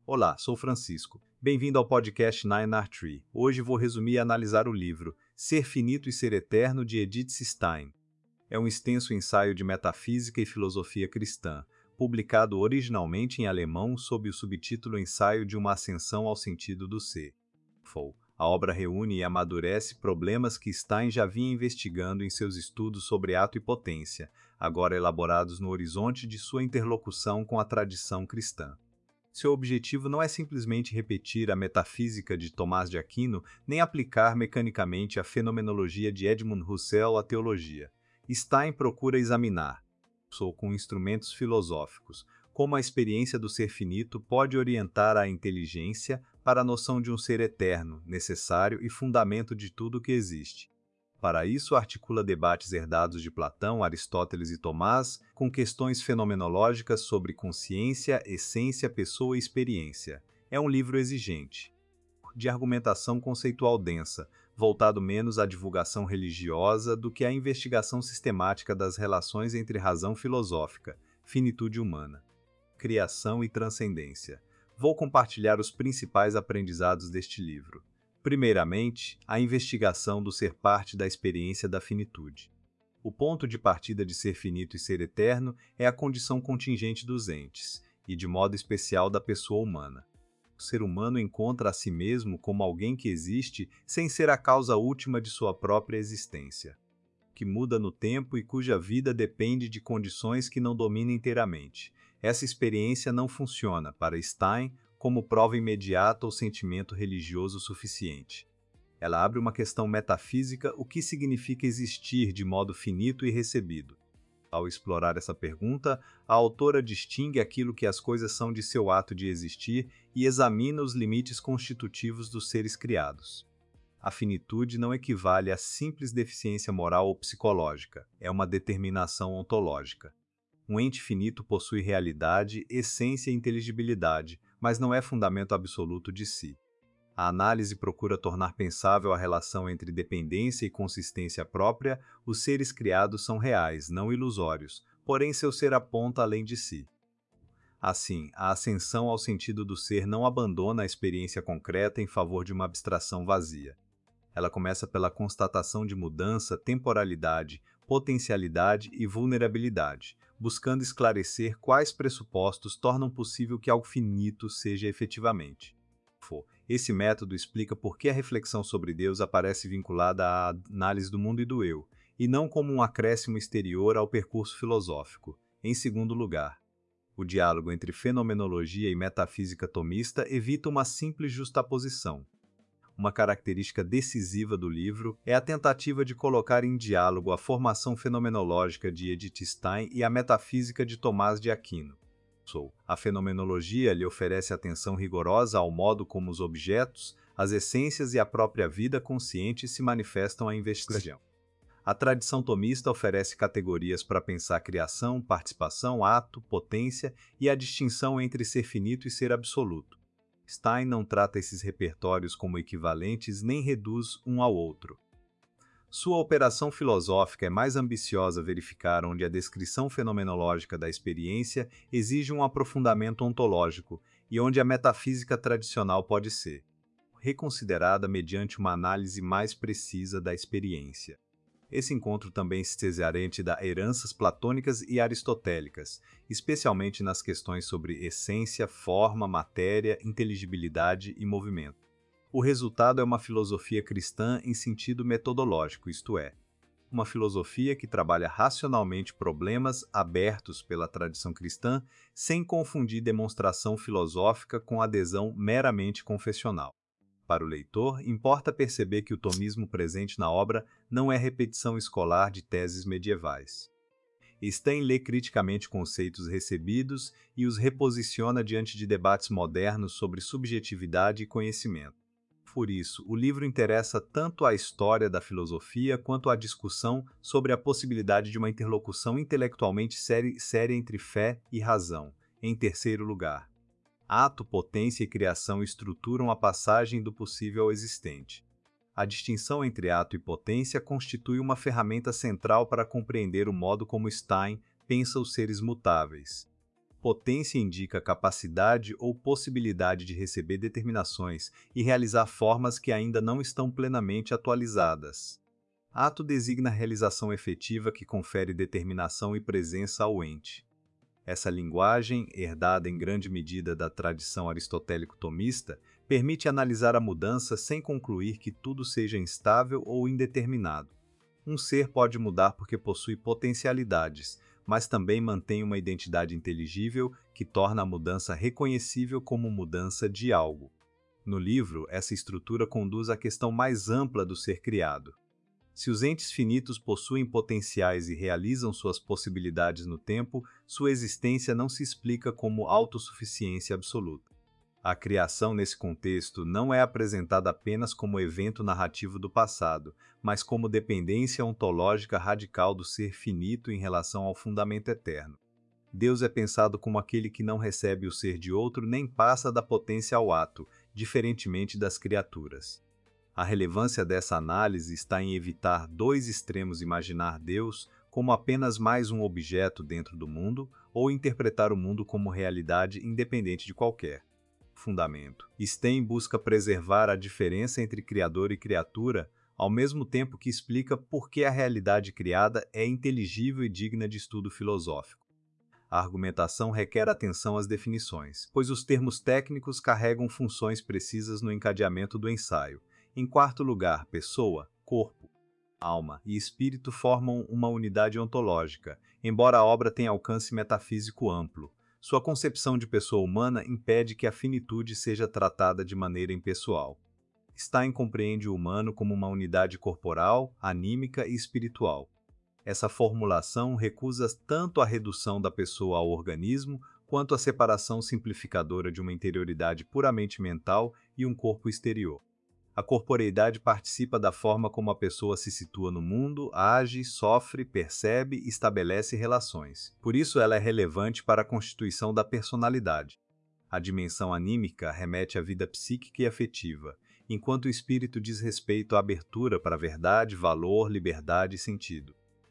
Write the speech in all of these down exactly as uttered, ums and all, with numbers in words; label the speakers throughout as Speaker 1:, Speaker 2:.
Speaker 1: Olá, sou Francisco. Bem-vindo ao podcast Nine R Tree. Hoje vou resumir e analisar o livro Ser Finito e Ser Eterno, de Edith Stein. É um extenso ensaio de metafísica e filosofia cristã, publicado originalmente em alemão sob o subtítulo Ensaio de uma Ascensão ao Sentido do Ser. A obra reúne e amadurece problemas que Stein já vinha investigando em seus estudos sobre ato e potência, agora elaborados no horizonte de sua interlocução com a tradição cristã. Seu objetivo não é simplesmente repetir a metafísica de Tomás de Aquino, nem aplicar mecanicamente a fenomenologia de Edmund Husserl à teologia. Stein procura examinar, com instrumentos filosóficos, como a experiência do ser finito pode orientar a inteligência para a noção de um ser eterno, necessário e fundamento de tudo o que existe. Para isso, articula debates herdados de Platão, Aristóteles e Tomás, com questões fenomenológicas sobre consciência, essência, pessoa e experiência. É um livro exigente, de argumentação conceitual densa, voltado menos à divulgação religiosa do que à investigação sistemática das relações entre razão filosófica, finitude humana, criação e transcendência. Vou compartilhar os principais aprendizados deste livro. Primeiramente, a investigação do ser parte da experiência da finitude. O ponto de partida de ser finito e ser eterno é a condição contingente dos entes, e de modo especial da pessoa humana. O ser humano encontra a si mesmo como alguém que existe sem ser a causa última de sua própria existência, que muda no tempo e cuja vida depende de condições que não domina inteiramente. Essa experiência não funciona, para Stein, como prova imediata ou sentimento religioso suficiente. Ela abre uma questão metafísica: o que significa existir de modo finito e recebido? Ao explorar essa pergunta, a autora distingue aquilo que as coisas são de seu ato de existir e examina os limites constitutivos dos seres criados. A finitude não equivale a simples deficiência moral ou psicológica, é uma determinação ontológica. Um ente finito possui realidade, essência e inteligibilidade, mas não é fundamento absoluto de si. A análise procura tornar pensável a relação entre dependência e consistência própria. Os seres criados são reais, não ilusórios, porém seu ser aponta além de si. Assim, a ascensão ao sentido do ser não abandona a experiência concreta em favor de uma abstração vazia. Ela começa pela constatação de mudança, temporalidade, potencialidade e vulnerabilidade, buscando esclarecer quais pressupostos tornam possível que algo finito seja efetivamente. Esse método explica por que a reflexão sobre Deus aparece vinculada à análise do mundo e do eu, e não como um acréscimo exterior ao percurso filosófico. Em segundo lugar, o diálogo entre fenomenologia e metafísica tomista evita uma simples justaposição. Uma característica decisiva do livro é a tentativa de colocar em diálogo a formação fenomenológica de Edith Stein e a metafísica de Tomás de Aquino. A fenomenologia lhe oferece atenção rigorosa ao modo como os objetos, as essências e a própria vida consciente se manifestam à investigação. A tradição tomista oferece categorias para pensar criação, participação, ato, potência e a distinção entre ser finito e ser absoluto. Stein não trata esses repertórios como equivalentes nem reduz um ao outro. Sua operação filosófica é mais ambiciosa verificar onde a descrição fenomenológica da experiência exige um aprofundamento ontológico e onde a metafísica tradicional pode ser reconsiderada mediante uma análise mais precisa da experiência. Esse encontro também se cesarente da heranças platônicas e aristotélicas, especialmente nas questões sobre essência, forma, matéria, inteligibilidade e movimento. O resultado é uma filosofia cristã em sentido metodológico, isto é, uma filosofia que trabalha racionalmente problemas abertos pela tradição cristã, sem confundir demonstração filosófica com adesão meramente confessional. Para o leitor, importa perceber que o tomismo presente na obra não é repetição escolar de teses medievais. Stein lê criticamente conceitos recebidos e os reposiciona diante de debates modernos sobre subjetividade e conhecimento. Por isso, o livro interessa tanto à história da filosofia quanto à discussão sobre a possibilidade de uma interlocução intelectualmente séria entre fé e razão. Em terceiro lugar, ato, potência e criação estruturam a passagem do possível ao existente. A distinção entre ato e potência constitui uma ferramenta central para compreender o modo como Stein pensa os seres mutáveis. Potência indica capacidade ou possibilidade de receber determinações e realizar formas que ainda não estão plenamente atualizadas. Ato designa a realização efetiva que confere determinação e presença ao ente. Essa linguagem, herdada em grande medida da tradição aristotélico-tomista, permite analisar a mudança sem concluir que tudo seja instável ou indeterminado. Um ser pode mudar porque possui potencialidades, mas também mantém uma identidade inteligível que torna a mudança reconhecível como mudança de algo. No livro, essa estrutura conduz à questão mais ampla do ser criado. Se os entes finitos possuem potenciais e realizam suas possibilidades no tempo, sua existência não se explica como autossuficiência absoluta. A criação nesse contexto não é apresentada apenas como evento narrativo do passado, mas como dependência ontológica radical do ser finito em relação ao fundamento eterno. Deus é pensado como aquele que não recebe o ser de outro nem passa da potência ao ato, diferentemente das criaturas. A relevância dessa análise está em evitar dois extremos: imaginar Deus como apenas mais um objeto dentro do mundo ou interpretar o mundo como realidade independente de qualquer fundamento. Stein busca preservar a diferença entre criador e criatura, ao mesmo tempo que explica por que a realidade criada é inteligível e digna de estudo filosófico. A argumentação requer atenção às definições, pois os termos técnicos carregam funções precisas no encadeamento do ensaio. Em quarto lugar, pessoa, corpo, alma e espírito formam uma unidade ontológica, embora a obra tenha alcance metafísico amplo. Sua concepção de pessoa humana impede que a finitude seja tratada de maneira impessoal. Stein compreende o humano como uma unidade corporal, anímica e espiritual. Essa formulação recusa tanto a redução da pessoa ao organismo, quanto a separação simplificadora de uma interioridade puramente mental e um corpo exterior. A corporeidade participa da forma como a pessoa se situa no mundo, age, sofre, percebe e estabelece relações. Por isso ela é relevante para a constituição da personalidade. A dimensão anímica remete à vida psíquica e afetiva, enquanto o espírito diz respeito à abertura para verdade, valor, liberdade e sentido.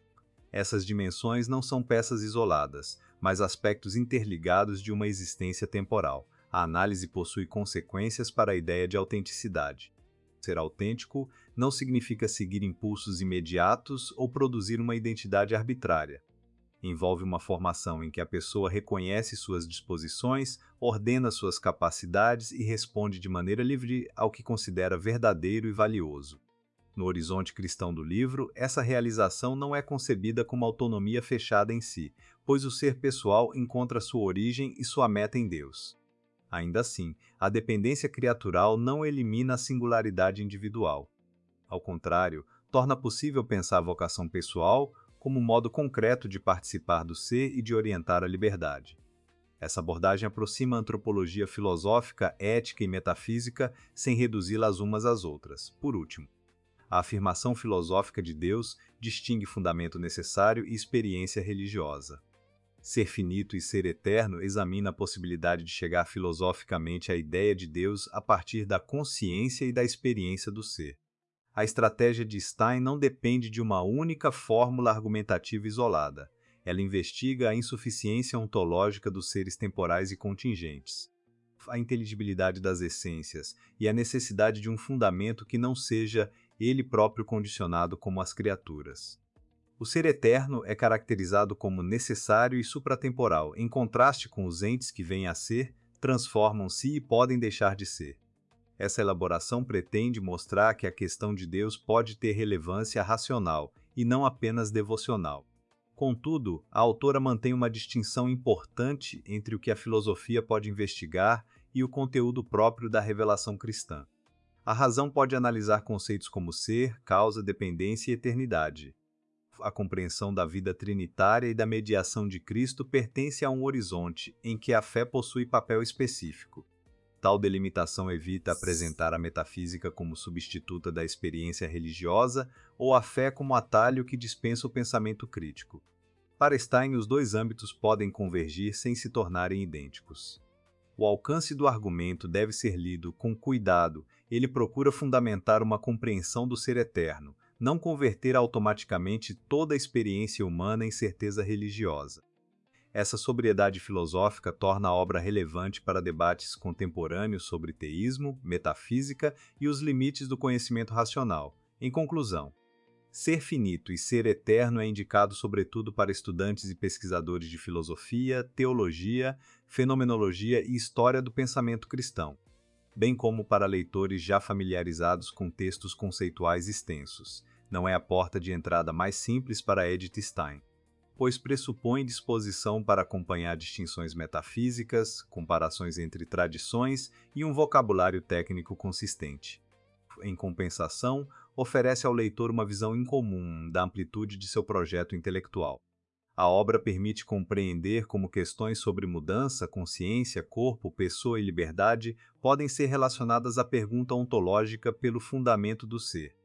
Speaker 1: Essas dimensões não são peças isoladas, mas aspectos interligados de uma existência temporal. A análise possui consequências para a ideia de autenticidade. Ser autêntico não significa seguir impulsos imediatos ou produzir uma identidade arbitrária. Envolve uma formação em que a pessoa reconhece suas disposições, ordena suas capacidades e responde de maneira livre ao que considera verdadeiro e valioso. No horizonte cristão do livro, essa realização não é concebida como autonomia fechada em si, pois o ser pessoal encontra sua origem e sua meta em Deus. Ainda assim, a dependência criatural não elimina a singularidade individual. Ao contrário, torna possível pensar a vocação pessoal como um modo concreto de participar do ser e de orientar a liberdade. Essa abordagem aproxima a antropologia filosófica, ética e metafísica sem reduzi-las umas às outras. Por último, a afirmação filosófica de Deus distingue fundamento necessário e experiência religiosa. Ser finito e ser eterno examina a possibilidade de chegar filosoficamente à ideia de Deus a partir da consciência e da experiência do ser. A estratégia de Stein não depende de uma única fórmula argumentativa isolada. Ela investiga a insuficiência ontológica dos seres temporais e contingentes, a inteligibilidade das essências e a necessidade de um fundamento que não seja ele próprio condicionado como as criaturas. O ser eterno é caracterizado como necessário e supratemporal, em contraste com os entes que vêm a ser, transformam-se e podem deixar de ser. Essa elaboração pretende mostrar que a questão de Deus pode ter relevância racional e não apenas devocional. Contudo, a autora mantém uma distinção importante entre o que a filosofia pode investigar e o conteúdo próprio da revelação cristã. A razão pode analisar conceitos como ser, causa, dependência e eternidade. A compreensão da vida trinitária e da mediação de Cristo pertence a um horizonte em que a fé possui papel específico. Tal delimitação evita apresentar a metafísica como substituta da experiência religiosa ou a fé como atalho que dispensa o pensamento crítico. Para Stein, os dois âmbitos podem convergir sem se tornarem idênticos. O alcance do argumento deve ser lido com cuidado. Ele procura fundamentar uma compreensão do ser eterno, não converter automaticamente toda a experiência humana em certeza religiosa. Essa sobriedade filosófica torna a obra relevante para debates contemporâneos sobre teísmo, metafísica e os limites do conhecimento racional. Em conclusão, Ser Finito e Ser Eterno é indicado sobretudo para estudantes e pesquisadores de filosofia, teologia, fenomenologia e história do pensamento cristão, bem como para leitores já familiarizados com textos conceituais extensos. Não é a porta de entrada mais simples para Edith Stein, pois pressupõe disposição para acompanhar distinções metafísicas, comparações entre tradições e um vocabulário técnico consistente. Em compensação, oferece ao leitor uma visão incomum da amplitude de seu projeto intelectual. A obra permite compreender como questões sobre mudança, consciência, corpo, pessoa e liberdade podem ser relacionadas à pergunta ontológica pelo fundamento do ser.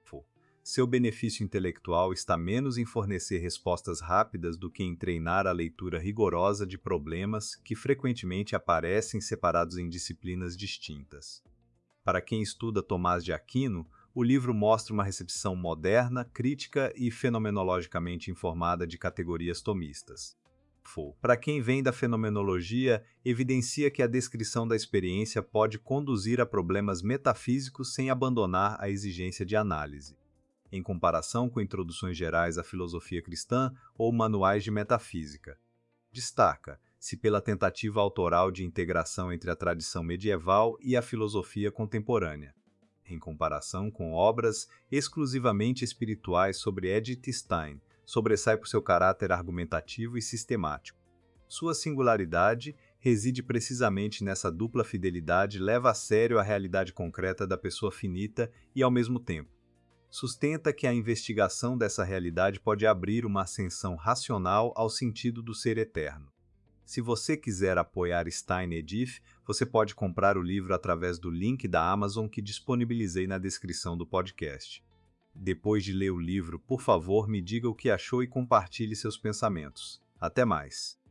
Speaker 1: Seu benefício intelectual está menos em fornecer respostas rápidas do que em treinar a leitura rigorosa de problemas que frequentemente aparecem separados em disciplinas distintas. Para quem estuda Tomás de Aquino, o livro mostra uma recepção moderna, crítica e fenomenologicamente informada de categorias tomistas. Para quem vem da fenomenologia, evidencia que a descrição da experiência pode conduzir a problemas metafísicos sem abandonar a exigência de análise, em comparação com introduções gerais à filosofia cristã ou manuais de metafísica. Destaca-se pela tentativa autoral de integração entre a tradição medieval e a filosofia contemporânea, em comparação com obras exclusivamente espirituais sobre Edith Stein, sobressai por seu caráter argumentativo e sistemático. Sua singularidade reside precisamente nessa dupla fidelidade leva a sério a realidade concreta da pessoa finita e, ao mesmo tempo, sustenta que a investigação dessa realidade pode abrir uma ascensão racional ao sentido do ser eterno. Se você quiser apoiar Stein Edith, você pode comprar o livro através do link da Amazon que disponibilizei na descrição do podcast. Depois de ler o livro, por favor, me diga o que achou e compartilhe seus pensamentos. Até mais!